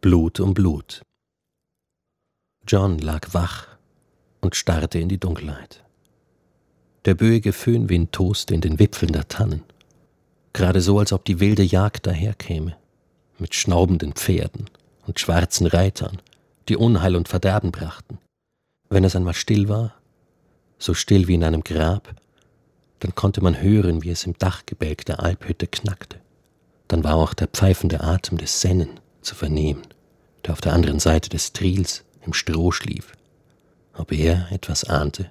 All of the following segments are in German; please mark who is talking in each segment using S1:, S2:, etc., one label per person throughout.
S1: Blut um Blut. John lag wach und starrte in die Dunkelheit. Der böige Föhnwind toste in den Wipfeln der Tannen, gerade so, als ob die wilde Jagd daherkäme, mit schnaubenden Pferden und schwarzen Reitern, die Unheil und Verderben brachten. Wenn es einmal still war, so still wie in einem Grab, dann konnte man hören, wie es im Dachgebälk der Alphütte knackte. Dann war auch der pfeifende Atem des Sennen zu vernehmen, der auf der anderen Seite des Triels im Stroh schlief. Ob er etwas ahnte?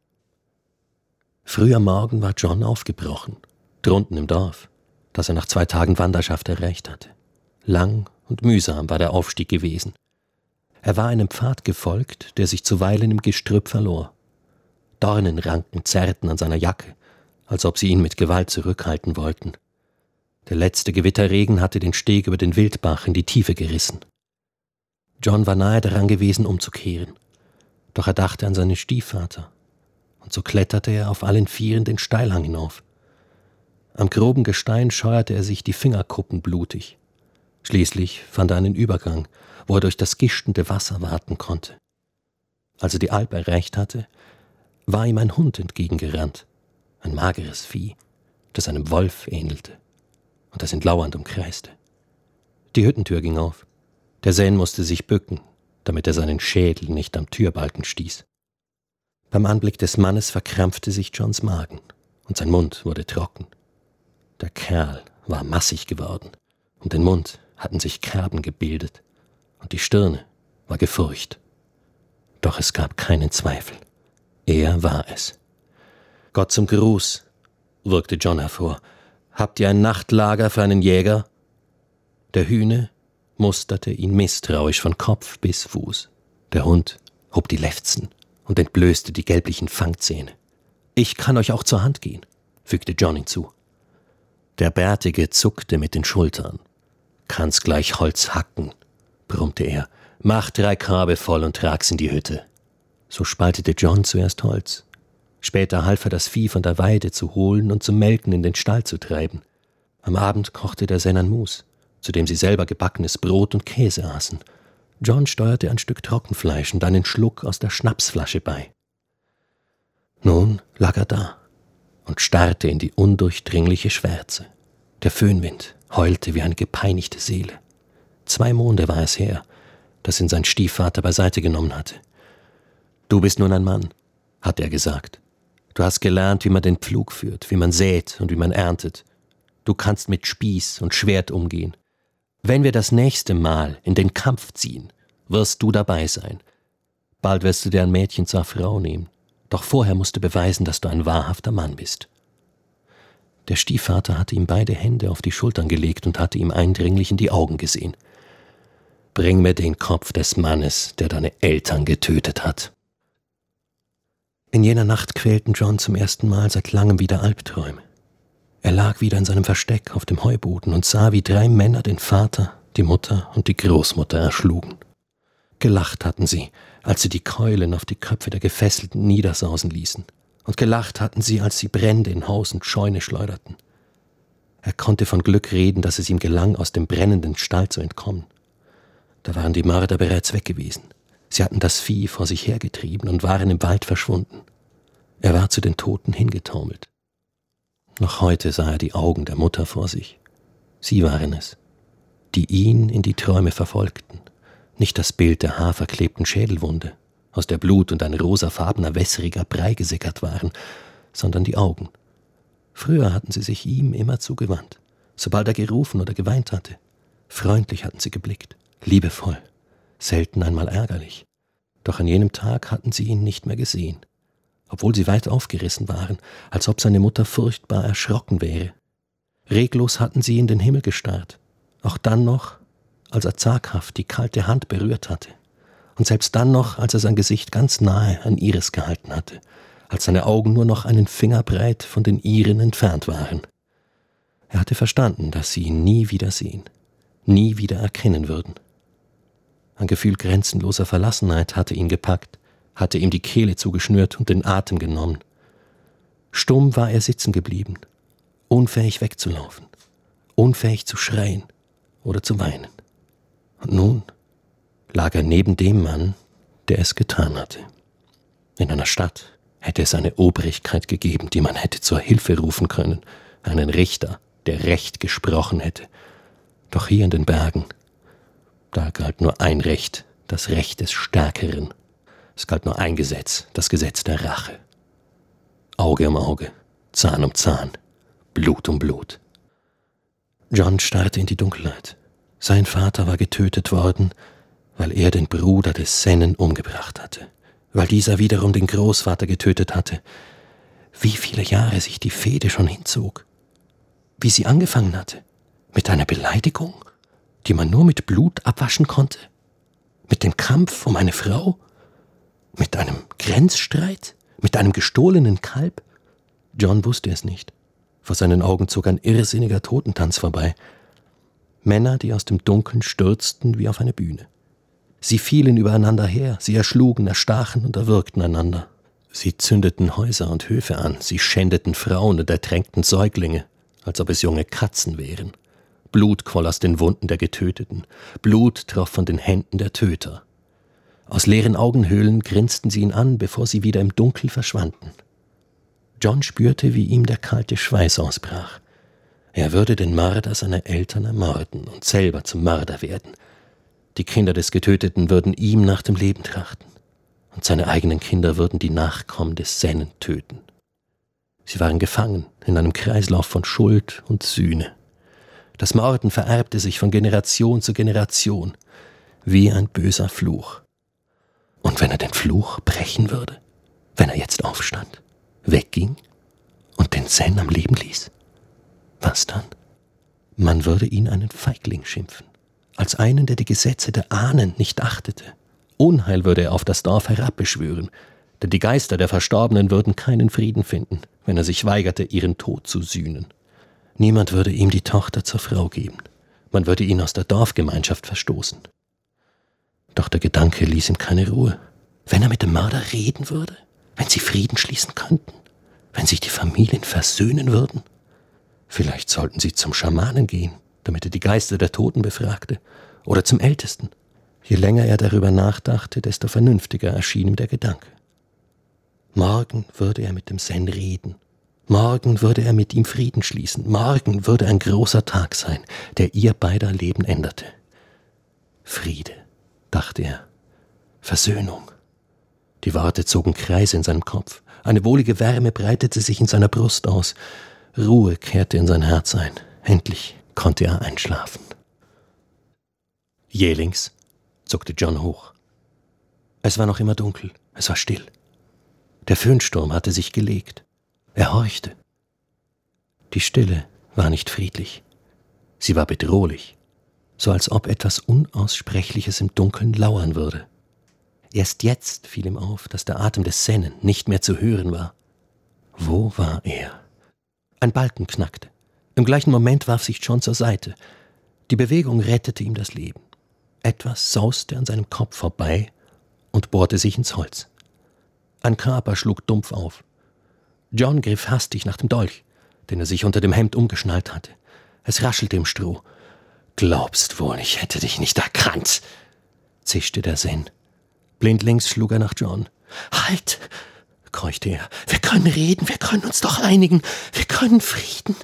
S1: Früh am Morgen war John aufgebrochen, drunten im Dorf, das er nach 2 Tagen Wanderschaft erreicht hatte. Lang und mühsam war der Aufstieg gewesen. Er war einem Pfad gefolgt, der sich zuweilen im Gestrüpp verlor. Dornenranken zerrten an seiner Jacke, als ob sie ihn mit Gewalt zurückhalten wollten. Der letzte Gewitterregen hatte den Steg über den Wildbach in die Tiefe gerissen. John war nahe daran gewesen, umzukehren. Doch er dachte an seinen Stiefvater, und so kletterte er auf allen Vieren den Steilhang hinauf. Am groben Gestein scheuerte er sich die Fingerkuppen blutig. Schließlich fand er einen Übergang, wo er durch das gischtende Wasser waten konnte. Als er die Alp erreicht hatte, war ihm ein Hund entgegengerannt, ein mageres Vieh, das einem Wolf ähnelte und das ihn lauernd umkreiste. Die Hüttentür ging auf. Der Sen musste sich bücken, damit er seinen Schädel nicht am Türbalken stieß. Beim Anblick des Mannes verkrampfte sich Johns Magen und sein Mund wurde trocken. Der Kerl war massig geworden, um den Mund hatten sich Kerben gebildet und die Stirne war gefurcht. Doch es gab keinen Zweifel. Er war es. »Gott zum Gruß«, wirkte John hervor. »Habt ihr ein Nachtlager für einen Jäger?« Der Hühne musterte ihn misstrauisch von Kopf bis Fuß. Der Hund hob die Lefzen und entblößte die gelblichen Fangzähne. »Ich kann euch auch zur Hand gehen«, fügte John hinzu. Der Bärtige zuckte mit den Schultern. »Kannst gleich Holz hacken«, brummte er. »Mach 3 Körbe voll und trag's in die Hütte.« So spaltete John zuerst Holz. Später half er, das Vieh von der Weide zu holen und zum Melken in den Stall zu treiben. Am Abend kochte der Sen ein Mus, zu dem sie selber gebackenes Brot und Käse aßen. John steuerte ein Stück Trockenfleisch und einen Schluck aus der Schnapsflasche bei. Nun lag er da und starrte in die undurchdringliche Schwärze. Der Föhnwind heulte wie eine gepeinigte Seele. 2 Monde war es her, dass ihn sein Stiefvater beiseite genommen hatte. »Du bist nun ein Mann«, hat er gesagt. »Du hast gelernt, wie man den Pflug führt, wie man sät und wie man erntet. Du kannst mit Spieß und Schwert umgehen. Wenn wir das nächste Mal in den Kampf ziehen, wirst du dabei sein. Bald wirst du dir ein Mädchen zur Frau nehmen. Doch vorher musst du beweisen, dass du ein wahrhafter Mann bist.« Der Stiefvater hatte ihm beide Hände auf die Schultern gelegt und hatte ihm eindringlich in die Augen gesehen. »Bring mir den Kopf des Mannes, der deine Eltern getötet hat.« In jener Nacht quälten John zum ersten Mal seit langem wieder Albträume. Er lag wieder in seinem Versteck auf dem Heuboden und sah, wie 3 Männer den Vater, die Mutter und die Großmutter erschlugen. Gelacht hatten sie, als sie die Keulen auf die Köpfe der Gefesselten niedersausen ließen. Und gelacht hatten sie, als sie Brände in Haus und Scheune schleuderten. Er konnte von Glück reden, dass es ihm gelang, aus dem brennenden Stall zu entkommen. Da waren die Mörder bereits weg gewesen. Sie hatten das Vieh vor sich hergetrieben und waren im Wald verschwunden. Er war zu den Toten hingetaumelt. Noch heute sah er die Augen der Mutter vor sich. Sie waren es, die ihn in die Träume verfolgten. Nicht das Bild der haarverklebten Schädelwunde, aus der Blut und ein rosafarbener, wässriger Brei gesickert waren, sondern die Augen. Früher hatten sie sich ihm immer zugewandt, sobald er gerufen oder geweint hatte. Freundlich hatten sie geblickt, liebevoll, selten einmal ärgerlich. Doch an jenem Tag hatten sie ihn nicht mehr gesehen, obwohl sie weit aufgerissen waren, als ob seine Mutter furchtbar erschrocken wäre. Reglos hatten sie in den Himmel gestarrt, auch dann noch, als er zaghaft die kalte Hand berührt hatte, und selbst dann noch, als er sein Gesicht ganz nahe an ihres gehalten hatte, als seine Augen nur noch einen Fingerbreit von den ihren entfernt waren. Er hatte verstanden, dass sie ihn nie wiedersehen, nie wieder erkennen würden. Ein Gefühl grenzenloser Verlassenheit hatte ihn gepackt, hatte ihm die Kehle zugeschnürt und den Atem genommen. Stumm war er sitzen geblieben, unfähig wegzulaufen, unfähig zu schreien oder zu weinen. Und nun lag er neben dem Mann, der es getan hatte. In einer Stadt hätte es eine Obrigkeit gegeben, die man hätte zur Hilfe rufen können, einen Richter, der Recht gesprochen hätte. Doch hier in den Bergen, da galt nur ein Recht, das Recht des Stärkeren. Es galt nur ein Gesetz, das Gesetz der Rache. Auge um Auge, Zahn um Zahn, Blut um Blut. John starrte in die Dunkelheit. Sein Vater war getötet worden, weil er den Bruder des Sennen umgebracht hatte, weil dieser wiederum den Großvater getötet hatte. Wie viele Jahre sich die Fehde schon hinzog. Wie sie angefangen hatte. Mit einer Beleidigung, die man nur mit Blut abwaschen konnte. Mit dem Kampf um eine Frau. Mit einem Grenzstreit. Mit einem gestohlenen Kalb. John wusste es nicht. Vor seinen Augen zog ein irrsinniger Totentanz vorbei. Männer, die aus dem Dunkeln stürzten wie auf eine Bühne. Sie fielen übereinander her, sie erschlugen, erstachen und erwürgten einander. Sie zündeten Häuser und Höfe an, sie schändeten Frauen und ertränkten Säuglinge, als ob es junge Katzen wären. Blut quoll aus den Wunden der Getöteten, Blut troff von den Händen der Töter. Aus leeren Augenhöhlen grinsten sie ihn an, bevor sie wieder im Dunkel verschwanden. John spürte, wie ihm der kalte Schweiß ausbrach. Er würde den Mörder seiner Eltern ermorden und selber zum Mörder werden. Die Kinder des Getöteten würden ihm nach dem Leben trachten, und seine eigenen Kinder würden die Nachkommen des Sennen töten. Sie waren gefangen in einem Kreislauf von Schuld und Sühne. Das Morden vererbte sich von Generation zu Generation, wie ein böser Fluch. Und wenn er den Fluch brechen würde, wenn er jetzt aufstand, wegging und den Sen am Leben ließ, was dann? Man würde ihn einen Feigling schimpfen, als einen, der die Gesetze der Ahnen nicht achtete. Unheil würde er auf das Dorf herabbeschwören, denn die Geister der Verstorbenen würden keinen Frieden finden, wenn er sich weigerte, ihren Tod zu sühnen. Niemand würde ihm die Tochter zur Frau geben. Man würde ihn aus der Dorfgemeinschaft verstoßen. Doch der Gedanke ließ ihm keine Ruhe. Wenn er mit dem Mörder reden würde, wenn sie Frieden schließen könnten, wenn sich die Familien versöhnen würden. Vielleicht sollten sie zum Schamanen gehen, damit er die Geister der Toten befragte, oder zum Ältesten. Je länger er darüber nachdachte, desto vernünftiger erschien ihm der Gedanke. Morgen würde er mit dem Sen reden. Morgen würde er mit ihm Frieden schließen. Morgen würde ein großer Tag sein, der ihr beider Leben änderte. Friede, dachte er. Versöhnung. Die Worte zogen Kreise in seinem Kopf. Eine wohlige Wärme breitete sich in seiner Brust aus. Ruhe kehrte in sein Herz ein. Endlich konnte er einschlafen. Jählings zuckte John hoch. Es war noch immer dunkel, es war still. Der Föhnsturm hatte sich gelegt. Er horchte. Die Stille war nicht friedlich. Sie war bedrohlich, so als ob etwas Unaussprechliches im Dunkeln lauern würde. Erst jetzt fiel ihm auf, dass der Atem des Sennen nicht mehr zu hören war. Wo war er? Ein Balken knackte. Im gleichen Moment warf sich John zur Seite. Die Bewegung rettete ihm das Leben. Etwas sauste an seinem Kopf vorbei und bohrte sich ins Holz. Ein Kaper schlug dumpf auf. John griff hastig nach dem Dolch, den er sich unter dem Hemd umgeschnallt hatte. Es raschelte im Stroh. »Glaubst wohl, ich hätte dich nicht erkannt«, zischte der Sen. Blindlings schlug er nach John. »Halt«, keuchte er, »wir können reden, wir können uns doch einigen, wir können Frieden.«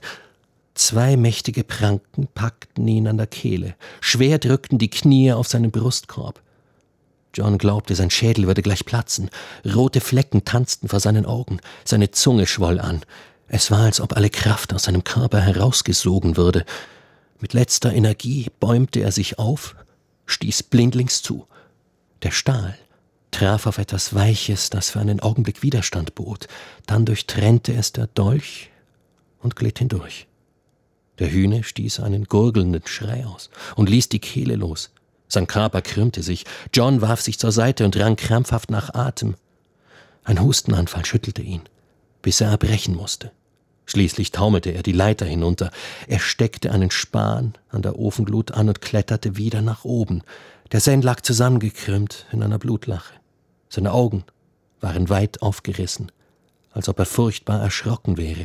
S1: 2 mächtige Pranken packten ihn an der Kehle. Schwer drückten die Knie auf seinen Brustkorb. John glaubte, sein Schädel würde gleich platzen. Rote Flecken tanzten vor seinen Augen. Seine Zunge schwoll an. Es war, als ob alle Kraft aus seinem Körper herausgesogen würde. Mit letzter Energie bäumte er sich auf, stieß blindlings zu. Der Stahl traf auf etwas Weiches, das für einen Augenblick Widerstand bot. Dann durchtrennte es der Dolch und glitt hindurch. Der Hühne stieß einen gurgelnden Schrei aus und ließ die Kehle los. Sein Körper krümmte sich. John warf sich zur Seite und rang krampfhaft nach Atem. Ein Hustenanfall schüttelte ihn, bis er erbrechen musste. Schließlich taumelte er die Leiter hinunter. Er steckte einen Span an der Ofenglut an und kletterte wieder nach oben. Der Sen lag zusammengekrümmt in einer Blutlache. Seine Augen waren weit aufgerissen, als ob er furchtbar erschrocken wäre.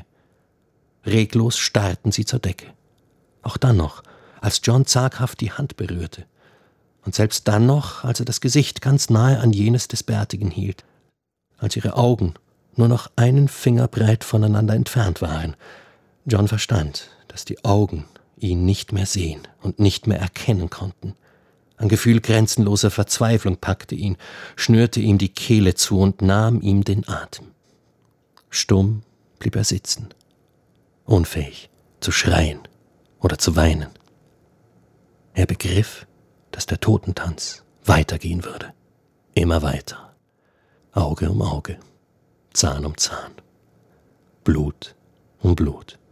S1: Reglos starrten sie zur Decke. Auch dann noch, als John zaghaft die Hand berührte. Und selbst dann noch, als er das Gesicht ganz nahe an jenes des Bärtigen hielt, als ihre Augen nur noch einen Finger breit voneinander entfernt waren. John verstand, dass die Augen ihn nicht mehr sehen und nicht mehr erkennen konnten. Ein Gefühl grenzenloser Verzweiflung packte ihn, schnürte ihm die Kehle zu und nahm ihm den Atem. Stumm blieb er sitzen, unfähig zu schreien oder zu weinen. Er begriff, dass der Totentanz weitergehen würde. Immer weiter. Auge um Auge, Zahn um Zahn, Blut um Blut.